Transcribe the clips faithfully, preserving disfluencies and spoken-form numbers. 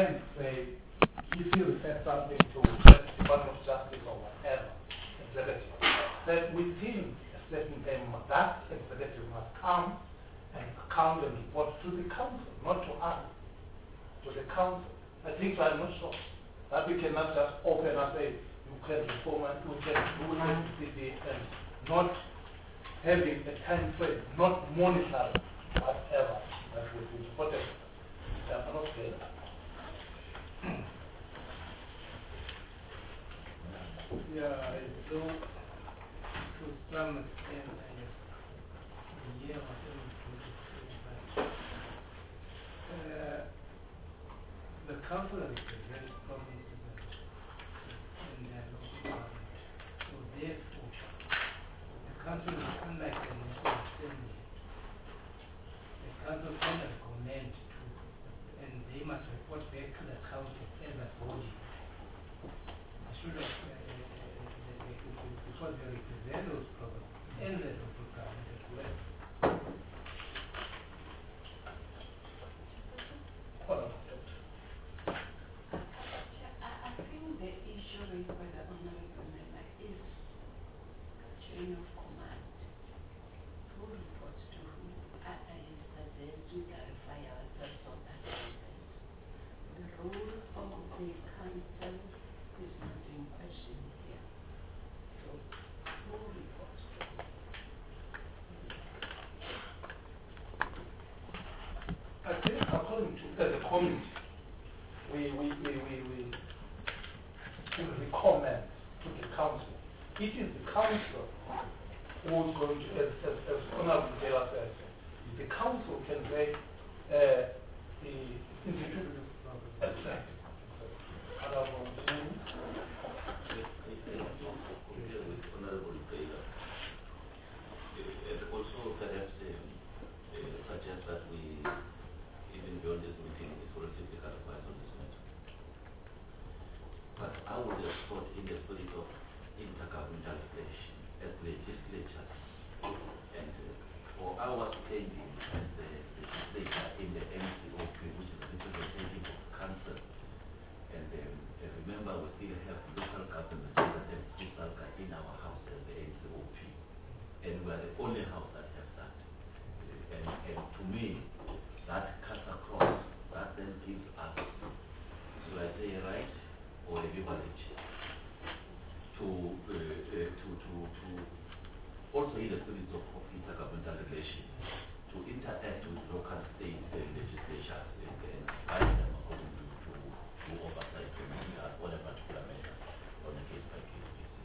can say, if you refer something to the Department of Justice or whatever, executive, that within a certain time, that executive must come and account and report to the council, not to us, to the council. I think I'm not sure that we cannot just open and say, you can reform and you can do N C D and not having a time frame, not monitoring whatever that will be important. I'm not saying that. Yeah, I do to some extent, I guess, yeah, whatever but uh, the council represents provinces in their local government. So therefore, the council is unlike the national assembly. The council can recommend to, and they must report back to the council as a body. I should have, uh, because they represent those provinces and the local government as well. I think the issue raised by the honorable member is chain of command. Who reports to who? I, I suggest we clarify ourselves on that aspect. The role of the council is not in question here. So, who reports to who? I think according to uh, the committee, we, we, we, we, we, we recommend to the council. It is the council who is going to, as, as, as Honorable Taylor said, the council can say uh, the institute exactly. Honorable with Honorable Taylor, and also perhaps uh, uh, suggest that we, even beyond this meeting, we solicit legal advice on this matter. But I would have thought, in the spirit of intergovernmental relation, as legislatures, and uh, for our standing as the legislature in the M C O P, which is the representative of council, and um, uh, remember we still have local government representatives in our house as the M C O P, and we are the only house that has that. Uh, and, and to me, that cuts across, that then gives us, should I say, a right or a leverage to, uh, uh, to, to, to also in the spirit of, of intergovernmental relation, to interact with local state uh, legislatures and, and advise them according to, to, to oversight committee on a particular matter on a case-by-case basis.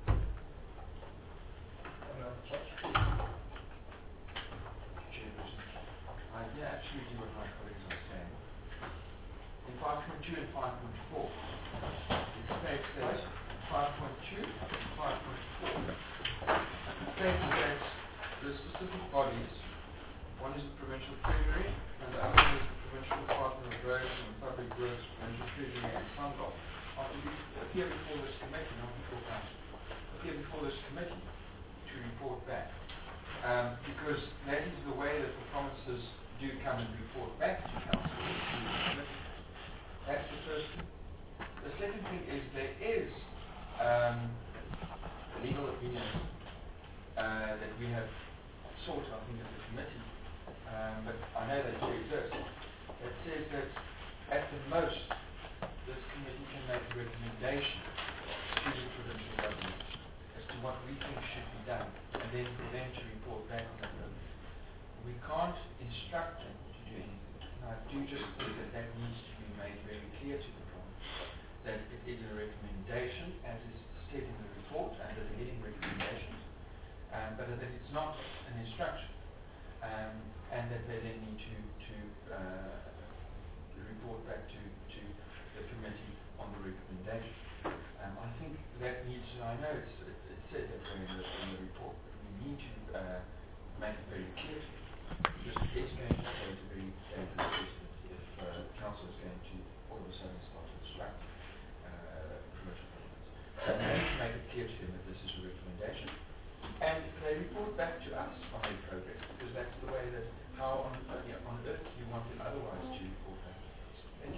I yeah, actually do what my colleagues are saying. In five point two and five point four, it states that five point two and five point four, it states that the specific bodies, one is the provincial treasury, and the other one is the provincial department of roads and public works, provincial treasury, and SANDOC, are to be, appear before this committee, not before council, appear before this committee to report back. Um, because that is the way that the provinces do come and report back to council. That's the first thing. The second thing is there is um, a legal opinion uh, that we have sought, I think, as a committee, um, but I know that it exists, that says that at the most this committee can make a recommendation to the provincial government as to what we think should be done, and then for them to report back on that. We can't instruct them to do anything. And I do just think that that needs to be made very clear to the province, that it is a recommendation, as is said in the report, under the heading recommendations, um, but that it's not an instruction, um, and that they then need to, to uh, report back to, to the committee on the recommendation. Um, I think that needs, I know it's, it, it said that way in the, in the report, but we need to uh, make it very clear. Just it's going to create a very dangerous precedent if uh, council is going to all of a sudden start to instruct uh, provincial governments. So we need to make it clear to them that this is a recommendation, and they report back to us on their progress, because that's the way that how on, uh, yeah, on earth you want it otherwise to report back. Thank you.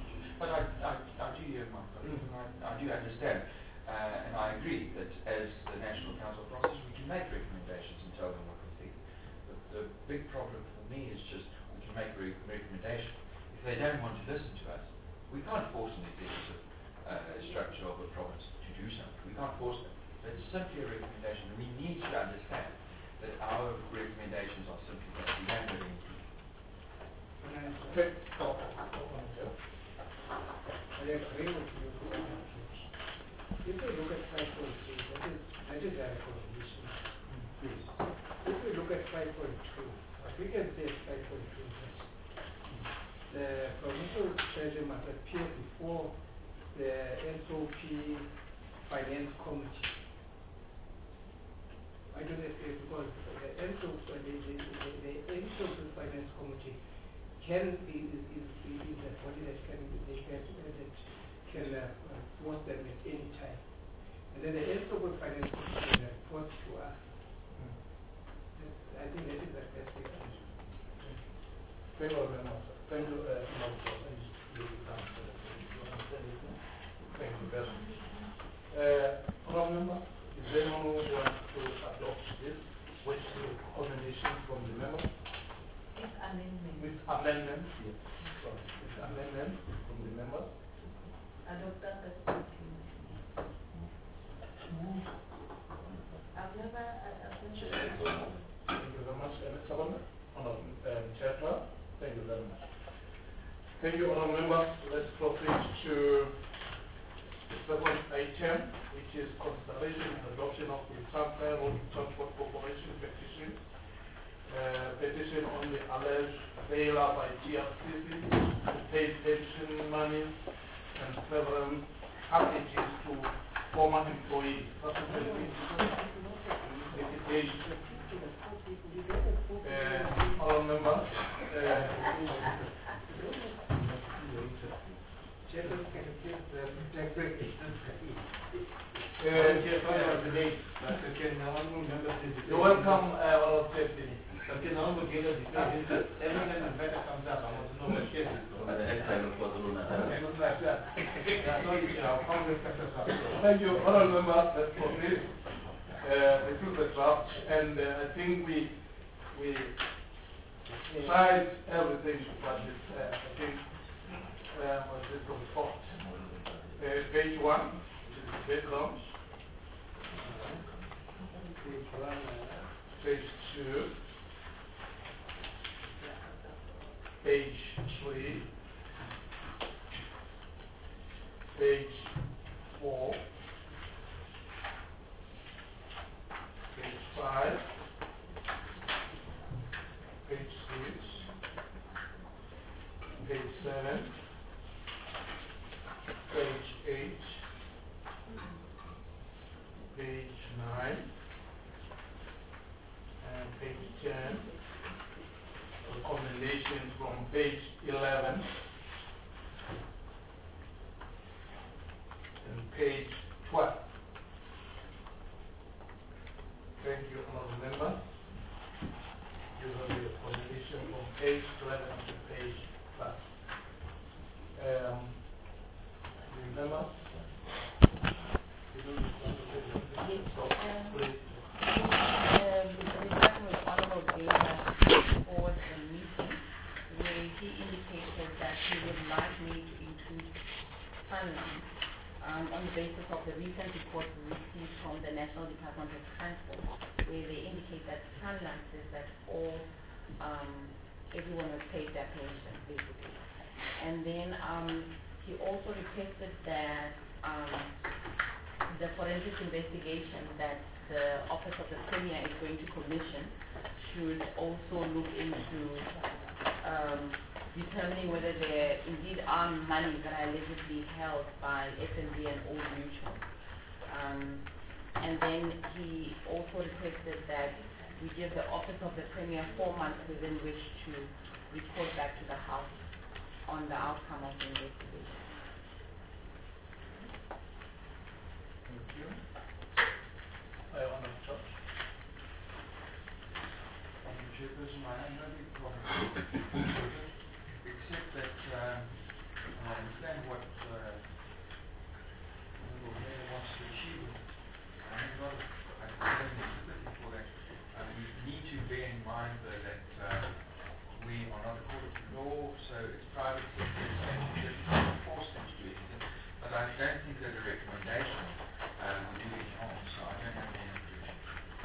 But I, I, I do hear my colleagues, and I, I do understand, uh, and I agree that as the National Council process, we can make recommendations and tell them what we think. But the big problem for me is just we can make a re- recommendation. If they don't want to listen to us, we can't force an executive uh, structure of a province to do something. We can't force them. But it's simply a recommendation, and we need to understand that our recommendations are simply that we don't have any proof. Can I answer? Okay. Oh, oh, oh, okay. I agree with you to some extent. If we look at five point three, that is, that is a recommendation. Please. If we look at five point two, what we can say is five point two is the provincial treasury must appear before the S O P Finance Committee. I don't know if it- because the S O P, the, the, the, the S O P Finance Committee can be, is, is, is a body that can, they can, uh, that can uh, uh, force them at any time. And then the S O P Finance Committee will report to us. That's, I think that is the best we can do. Thank you very much. Thank you, uh, Malcolm. And you can answer that. You understand it, no? Thank you very much. Uh, Honourable Member, is there anyone who wants to adopt this with the recommendation from the member? With amendment. With amendment, yes. Sorry, with amendment from the members. Adopted as document. I've never, I- I've never. Thank you very much, uh, Mister Honourable Honourable, um, Chair Clerk. Thank you very much. Thank you, honourable members. Let's proceed to the second item, which is consideration and adoption of the Transfer Road Transport Corporation petition. Uh, petition on the alleged failure by T R C C to pay pension money and several packages to former employees. Subsequently, litigation. Uh, honourable members, uh, Chairman, can you please uh, take break? Uh, You're welcome, uh, all of you. Thank you, honourable members. Let's proceed. Uh, this is the draft, and uh, I think we we tried everything, but it's, uh, I think uh, was this report. Uh, page one, which is the background. Page one, uh, Page two, page three, page four, page five, page six, page seven, page eight, page nine, and page ten, recommendations from page eleven, and page twelve. Thank you, honourable member. You have the recommendation from page eleven to page twelve. Um, remember? You don't want to say anything? So, please. Um, regarding with Honorable Gaynor for the meeting, where he indicated that he would like me to include Sunland um, on the basis of the recent report we received from the National Department of Transport, where they indicate that Sunland says that all um, everyone has paid their pension, basically. And then um, he also requested that um, the forensic investigation that the Office of the Premier is going to commission should also look into um, determining whether there indeed are money that are allegedly held by F N B and Old Mutual. Um, and then he also requested that we give the Office of the Premier four months within which to report back to the House on the outcome of the investigation. Thank you. I want to touch. Thank you, Chairperson. I have no big problem, except that um, I understand what uh, Honorable Mayor wants to achieve. I have a lot of I have sympathy for that. Uh, we need to bear in mind though that uh, we are not a court of law, so it's private sector, it's censorship, we can't force them to do anything. But I don't think that a recommendation uh, would do any harm, so I don't have any objection.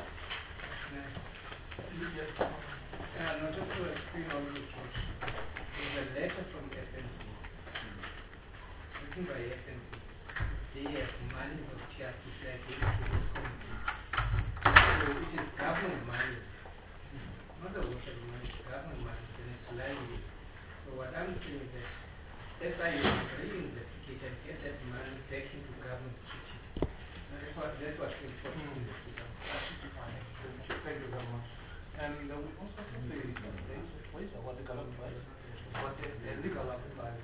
Uh, no, just to explain all the George. There's a letter from F N C, written by F N C. They have money of T R P C I gave to this committee. So it is government money, not the water money, it's government money, and it's lying. So what I'm saying is that S I U is re-investigate and get that money back into government kitty. That's what, that's what's important in this system. Absolutely fine. Thank you very much. And uh, we also have the ways of what the government advice, what the, the legal advice.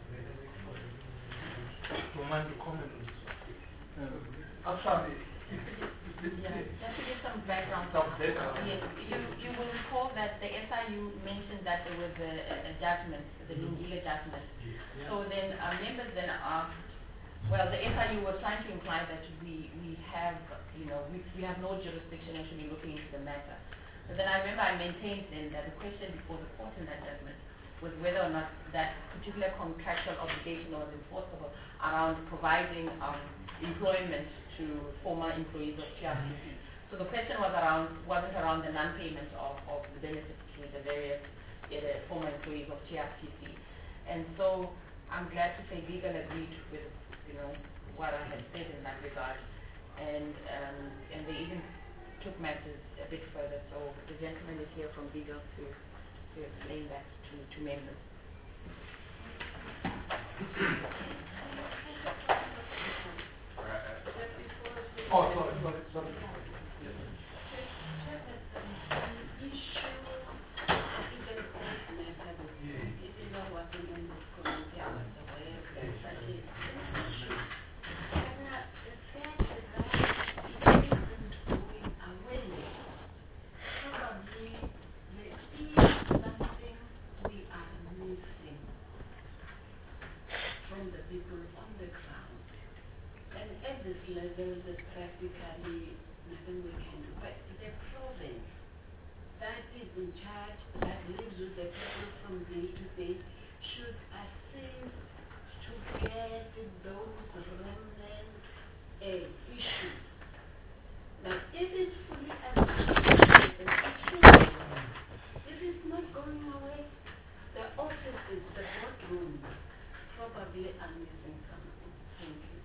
Don't mind to comment on this one. Um, actually, Yeah, just to give some background. Some background. Yes, you, you will recall that the S I U mentioned that there was a, a judgment, the Lungile judgment. Yeah. So then our members then asked, well, the S I U was trying to imply that we, we have, you know, we, we have no jurisdiction actually looking into the matter. But then I remember I maintained then that the question before the court in that judgment was whether or not that particular contractual obligation was enforceable around providing um, employment to former employees of T R P C. So the question was around, wasn't around the non-payment of, of the benefits to the various uh, the former employees of T R P C. And so I'm glad to say legal agreed with, you know, what I had said in that regard. And, um, and they even took matters a bit further. So the gentleman is here from legal to, to explain that to, to members. Oh, sorry, sorry, sorry. From the people on the ground. And at this level, there's practically nothing we can do. But the province that is in charge, that lives with the people from day to day, should assist to get those remnant uh, issues. Now, if it's fully administrated, it should be. If it's not going away, the offices, the boardrooms, probably are missing something. Thank you.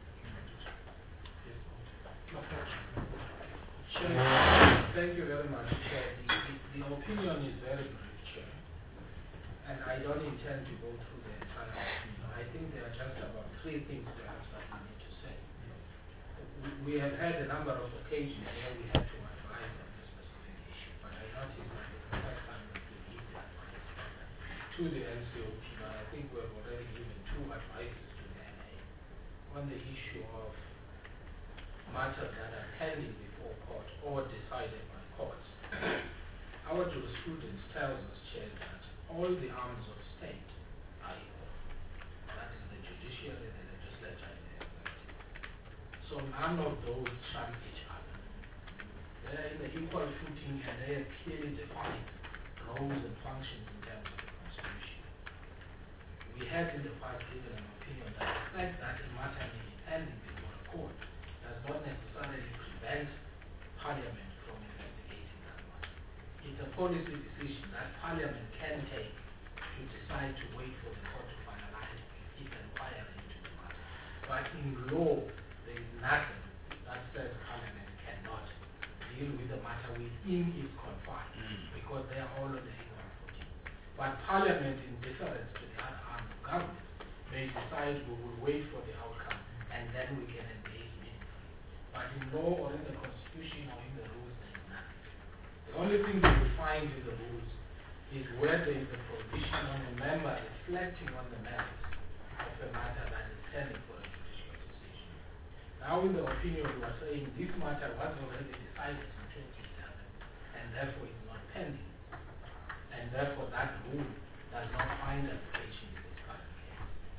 Chair, thank you very much, Chair. The, the, the opinion is very brief, Chair. And I don't intend to go through the entire opinion. I think there are just about three things perhaps that we need to say. We, we have had a number of occasions where we had to advise on this specific issue, but I noticed that it's the first time that we give the advice to the N C O P, but I think we have already given two advices to the N A on the issue of matters that are pending before court or decided by courts. Our jurisprudence tells us, Chair, that all the arms of state are equal. That is the judiciary, the legislature, and the executive. So none of those trump each other. They are in the equal footing and they are clearly defined roles and functions in terms of the Constitution. We have in the past given an opinion that the fact that a matter may be pending before a court does not necessarily prevent Parliament from investigating that matter. It's a policy decision that Parliament can take to decide to wait for the court to finalize its inquiry into the matter. But in law, there is nothing that says Parliament cannot deal with the matter within its confines, mm. because they are all on the equal footing. But Parliament, in difference to the other arms of government, may decide we will wait for the outcome and then we can engage meaningfully. But in law or in the Constitution or in the rules, there is nothing. The only thing you will find in the rules is where there is a provision on a member reflecting on the merits of a matter that is pending for a judicial decision. Now in the opinion you are saying this matter was already decided in twenty eleven and therefore is not pending. And therefore that rule does not find application in this current case.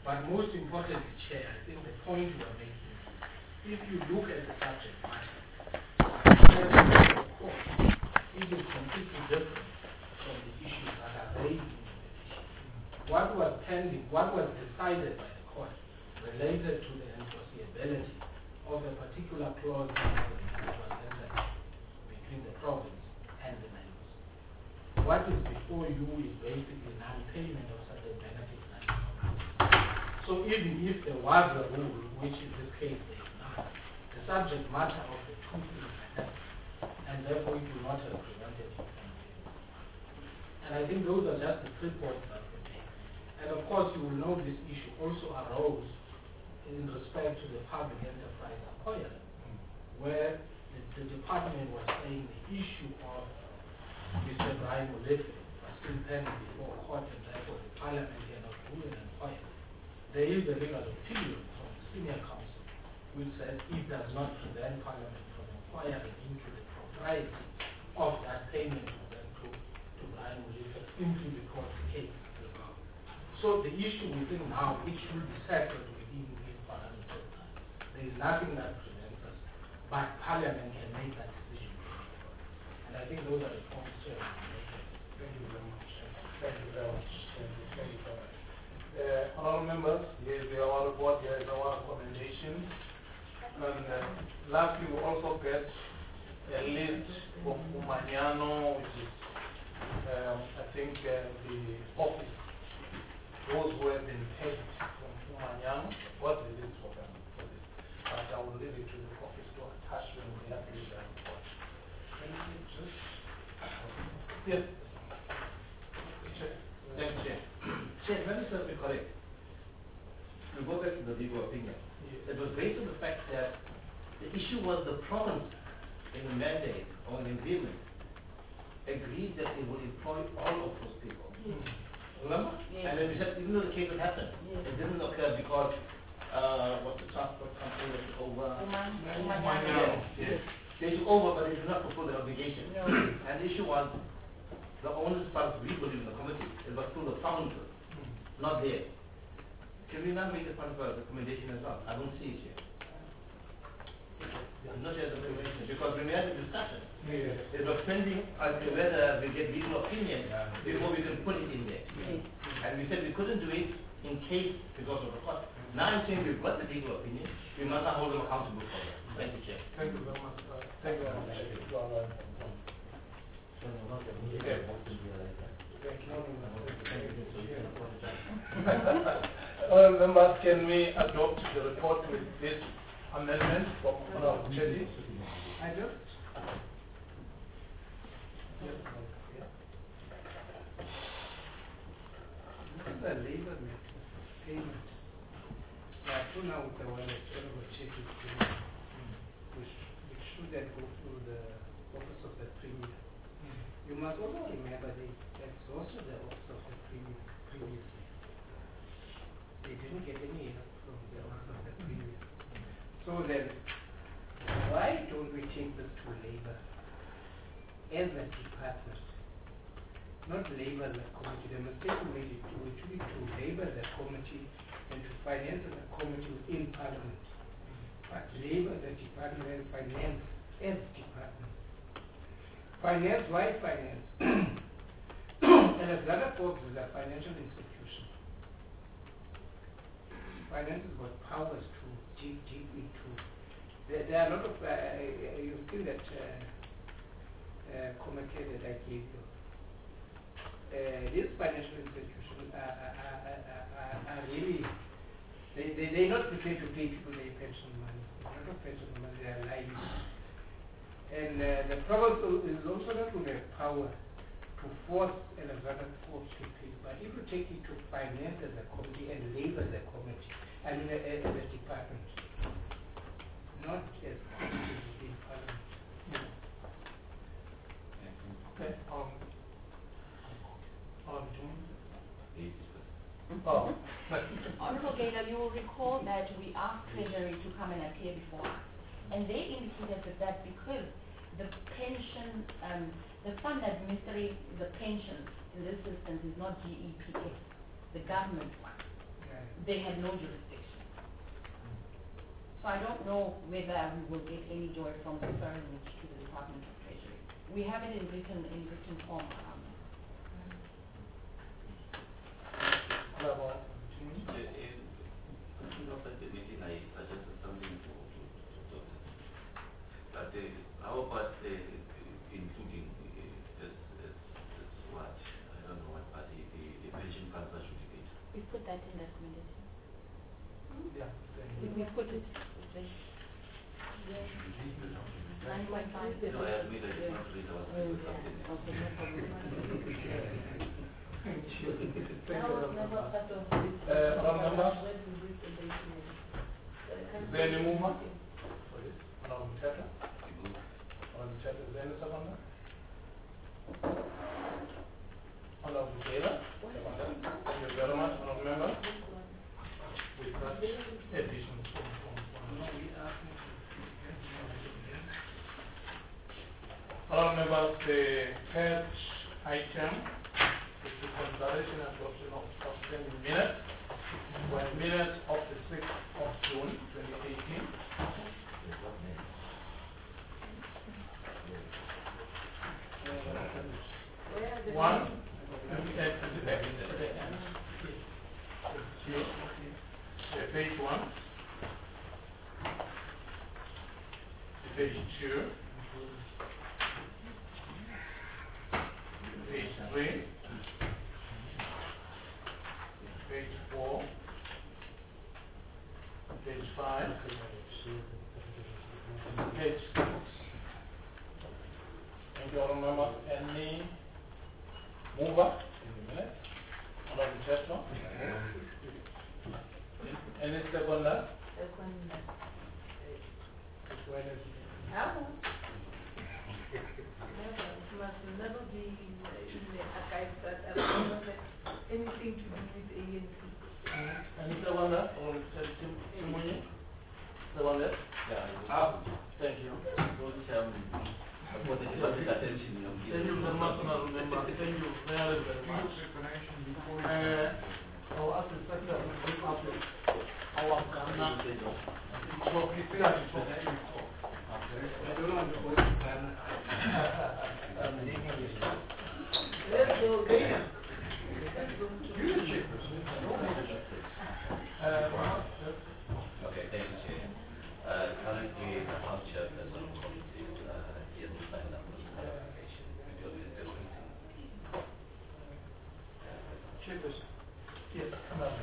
But most importantly, Chair, I think the point you are making, if you look at the subject matter, the court, it is completely different from the issues that are raised in the petition. What was pending, what was decided by the court related to the enforceability of a particular clause that was entered between the province and the members. What is before you is basically non-payment of certain benefits. So even if there was a rule, which in this case there is not, the subject matter of the two things are and therefore it will not have prevented you from doing it. And I think those are just the three points that we make. And of course you will know this issue also arose in respect to the public enterprise acquired, where the, the department was saying the issue of Mister Brian Molefe was still pending before court and therefore the parliament cannot rule and acquire. There is a legal opinion from the senior counsel which says it does not prevent Parliament from inquiring into the propriety of that payment to, to, to Brian Molefe simply because the case is resolved. So the issue we think now, it should be settled within this parliamentary time. There is nothing that prevents us, but Parliament can make that decision. And I think those are the points here. Thank you very much. Thank you very much. Thank you, thank you very much. Uh, honorable members, here is our report, here is our recommendation. And uh, lastly, we also get a list of Umanyano, which is, um, I think, uh, the office, those who have been paid from Umanyano. What the list for them? For this. But I will leave it to the office to attach when we have to do that report. Can you just... Yes. Thank you, Chair. Chair, let me just be correct. We go back to the legal opinion. Yes. It was based on the fact that the issue was the province in the mandate or the agreement agreed that they would employ all of those people. Yes. Remember? Yes. And then we said, even though the case had happened, Yes. it didn't occur because uh, what's the transport company that took over? Uman- Umanyano. Yes. They took over, but they did not fulfill their obligation. No. And the issue was the owners, as far as we believe in the committee, it was through the founder, not there. Can we not make a part of a recommendation as well? I don't see it here. It's not yet the recommendation because when we had the discussion, Yes. it was pending until whether we get legal opinion before we can put it in there. Yes. And we said we couldn't do it in case because of the cost. Now I'm saying we've got the legal opinion, we must not hold them accountable for that. Thank you, Chair. Thank you very much. Uh, thank you very much. You are right. Honourable members, can we adopt the report with this amendment from Honourable Chetty? I just this is a labor payment. Yeah, so now with the one that Honourable Chetty is doing, which, which should then go through the office of the Premier. You must also remember they exhausted the office of the Premier previously. They didn't get any help from the office of the Premier. So then, why don't we take this to labor as a department? Not labor as a committee. The mistake we made it to, it to, to labor as a committee and to finance as a committee within Parliament. But labor as a department and finance as a department. Finance, why finance? Alexander Forbes is a financial institution. Finance has got powers to dig deep into. There, there are a lot of, uh, uh, you see that uh, uh, commentary that I gave you. Uh, these financial institutions are, are, are, are, are really, they, they, they're not prepared to pay people their pension money. They're not pension money, they are lying. And uh, the province is also not going to have power to force Alexander Forbes to pay. But if you take it to finance as a committee and labor as a committee, I mean uh, as a department, not as committees within Parliament. Okay. Um, um, oh. Honorable Gaynor, you will recall that we asked Treasury to come and appear before us. And they indicated that, that because the pension, um, the fund administering the pensions in this instance is not G E P S, the government one. Yeah. Okay. they had no jurisdiction. So I don't know whether we will get any joy from referring it to the Department of Treasury. We have it in written, in written form. Um, Level. Uh, in, in of the meeting, I suggested something to, to, to doctor. But uh, how about uh, including uh, as, as, as what? I don't know what party the, the pension funds are shooting it. we put that in the recommendation. Yeah. Did we put it? Nine point five. No, I admit I did not read. I was reading something else. Okay, no problem. Thank you. Thank I you, was Honourable never Member. part of this. Uh, Honourable Member? Where do we put the email? Is there any movement for this? Honourable Chatter? Honourable Chatter, is there any seconder? Honourable Taylor? Seconder. Thank you very much, Honourable Member. With that addition from, from, from. No, we asked him Honourable Members, the third item is the consideration and adoption of outstanding minutes. Were minutes of the sixth of June twenty eighteen. One, and uh, the page one, page two, page three, page four, page five, page six. And you all remember any mover in the minute? Honourable Chestnut? Any seconder? Never. It must never be in the, in the archive that I don't know that anything to do with A N C. Any seconder? Honourable Timonyi? Seconder? Yeah, Thank you. don't um, I wanted to pay attention. You know, Thank you very much, Honourable Member. Thank you very, very much. Uh, I'll ask the Secretary to bring up the our Ghana. So, please say that before. I don't know the voice plan. Let's go again. Uh, Okay, thank you, Chair. Uh, currently, the House Chairperson of the committee, uh, he has signed up for the application. Because he's still waiting. Chairperson, yes, Honourable.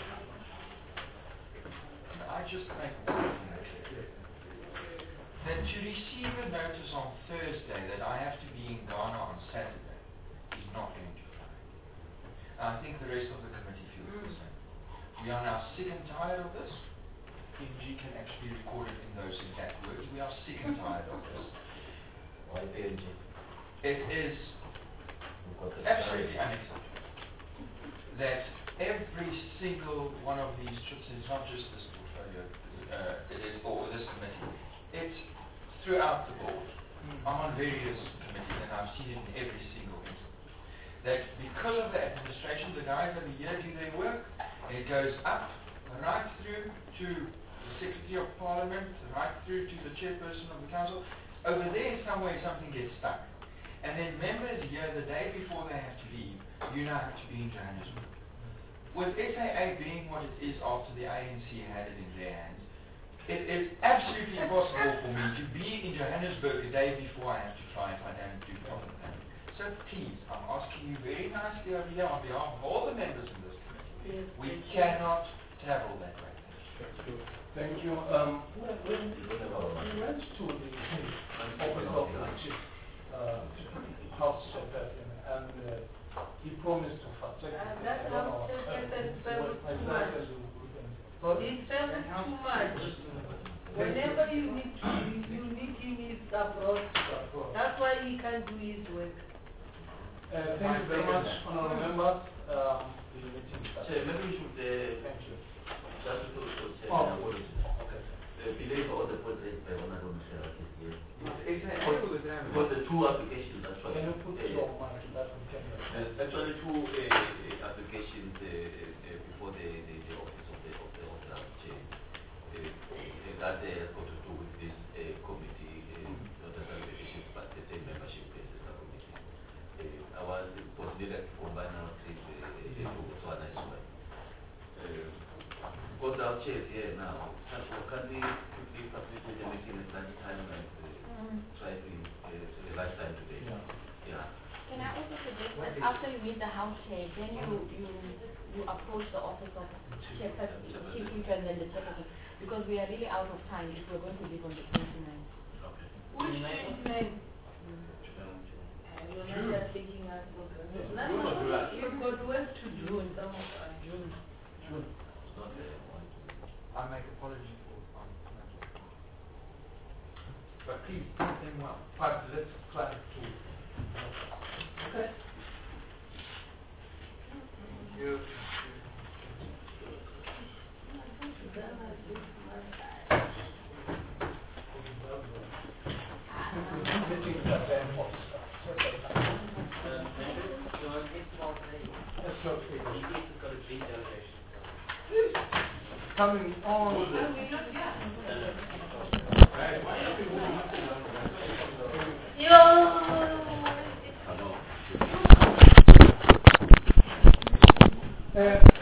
can I just make one comment clear? That to receive a notice on Thursday that I have to be in Ghana on Saturday is not going to fly. I think the rest of the committee feels the same. We are now sick and tired of this. N G can actually record it in those exact words. We are sick and tired of this. Why P N G? It is absolutely unacceptable that every single one of these trips, it's not just this portfolio, uh, it is, or this committee, it's throughout the board. I'm on various committees and I've seen it in every single instance. That because of the administration, the guys over here do their work, and it goes up, right through to the Secretary of Parliament, right through to the Chairperson of the Council. Over there somewhere something gets stuck. And then members here, the day before they have to leave, you now have to be in Johannesburg. With S A A being what it is after the A N C had it in their hands, it is absolutely impossible for me to be in Johannesburg the day before I have to try if I don't do proper planning. So please, I'm asking you very nicely over here on behalf of all the members in this committee, Yes, we thank you. cannot travel that way. Thank you. Um, when, when we went to the office of the chief uh, house chairperson, and uh, he promised to facilitate. Uh, that house chairperson felt too much. Sorry? It felt too much. Whenever you need to, you need him is abroad. That's why he can't do his work. Uh, thank you very much, honourable members. Um, the meeting is Chair, maybe we should, uh, Thank you. just to, to say, Oh. uh, apologies. Okay. Uh, believe all the points raised by Honorable Michelle here. Is there any with them? Because the two applications actually. Can you put uh, your mic that we can hear? uh, actually two uh, uh, applications uh, uh, before for the, the, the office of the of the of the chair. Uh, uh, that uh, has got to do with this uh, committee, uh, not the certification, but the same membership as the committee. Uh, I was possibly like to combine our three uh, to one as well. Uh, because our chair is here now, so can we quickly facilitate the meeting at lunchtime and uh, try to uh, to lunchtime today? Yeah. Yeah. Can I also suggest that after you meet the house chair, then you you you approach the office of chairperson, chief whip and then the chairperson, because we are really out of time if we're going to leave on the twenty-ninth. Okay. Which twenty-nine? You're not just thinking us. No, no, no, you've got work to do in some of us. June. June. It's not the one. I make apology for um, But please treat them well. But let's try to. Okay. Thank you. Meeting the then officer. That's okay. Coming on. No, we're not yet. Hello. Uh,